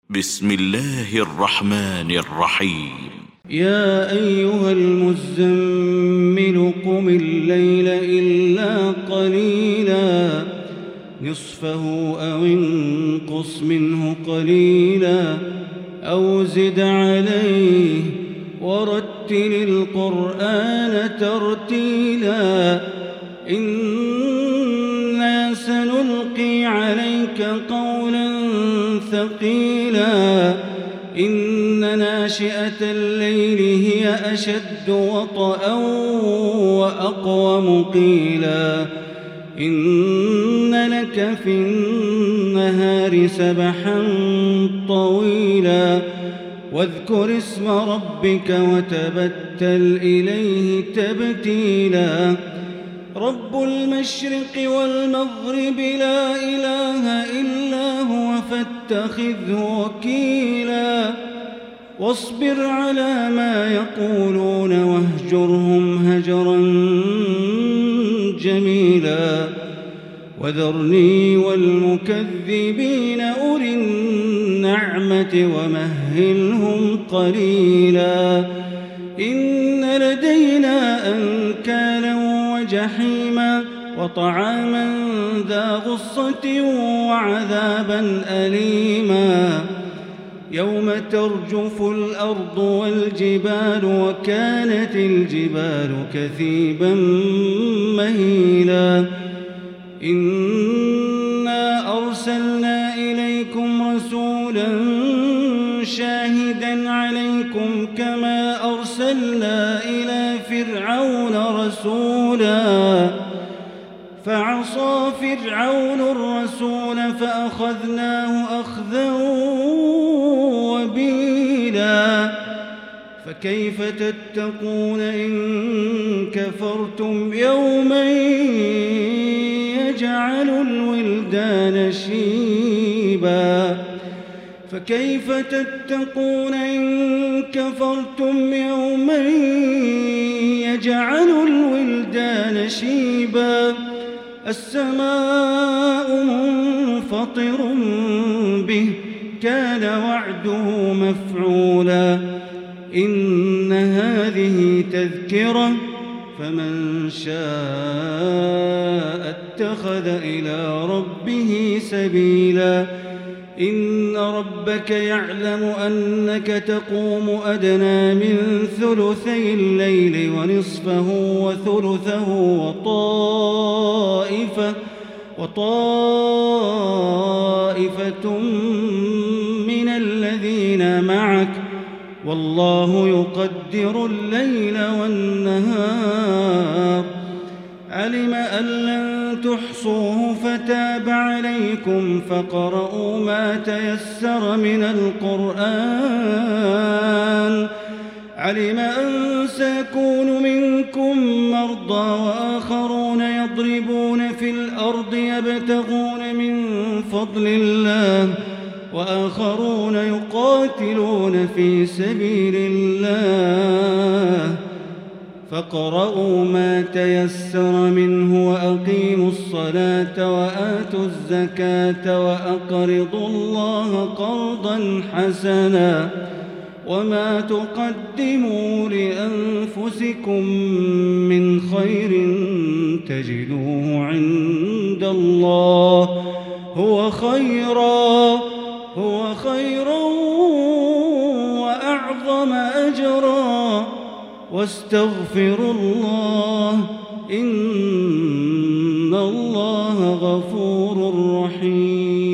بسم الله الرحمن الرحيم. يا أيها المزمل قم الليل إلا قليلا نصفه أو انقص منه قليلا أو زد عليه ورتل القرآن ترتيلا إنا سنلقي عليك قولا ثقيلا إن ناشئة الليل هي أشد وطئا وأقوم قيلا إن لك في النهار سبحا طويلا واذكر اسم ربك وتبتل إليه تبتيلا رب المشرق والمغرب لا إله إلا هو فاتخذه وكيلا واصبر على ما يقولون واهجرهم هجرا جميلا وذرني والمكذبين أولي النعمة ومهلهم قليلا إن لدينا أنكالا وجحيما وطعاما ذا غصة وعذابا أليما يوم ترجف الأرض والجبال وكانت الجبال كثيبا مهيلا إنا أرسلنا إليكم رسولا شاهدا عليكم كما أرسلنا إلى فرعون رسولا فعصى فرعون الرسول فأخذناه أخذا وبيلا فكيف تتقون إن كفرتم يوما يجعل الولدان شيبا فكيف تتقون إن كفرتم يوما يجعل الولدان شيبا السماء منفطر به كان وعده مفعولا إن هذه تذكرة فمن شاء اتخذ إلى ربه سبيلا إن ربك يعلم أنك تقوم أدنى من ثلثي الليل ونصفه وثلثه وطائفة من الذين معك والله يقدر الليل والنهار علم أن لن تحصوه فتاب عليكم فاقرؤوا ما تيسر من القرآن علم أن سيكون منكم مرضى وآخرون يضربون في الأرض يبتغون من فضل الله وآخرون يقاتلون في سبيل الله فاقرؤوا ما تيسر منه وأقيموا الصلاة وآتوا الزكاة وأقرضوا الله قرضا حسنا وما تقدموا لأنفسكم من خير تجدوه عند الله هو خيرا وأعظم أجرا واستغفروا الله إن الله غفور رحيم.